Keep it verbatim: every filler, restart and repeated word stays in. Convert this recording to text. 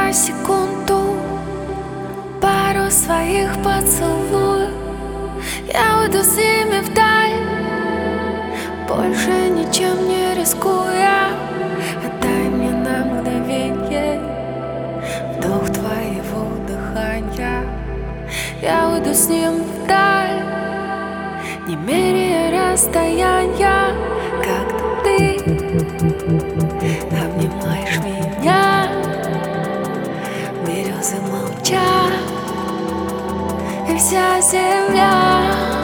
на секунду пару своих поцелуев. Я уйду с ними вдаль, больше ничем не рискуя. Отдай мне на мгновенье вдох твоего дыхания. Я уйду с ним вдаль, не меряя расстояния. Как ты обнимаешь меня, березы молчат, и вся земля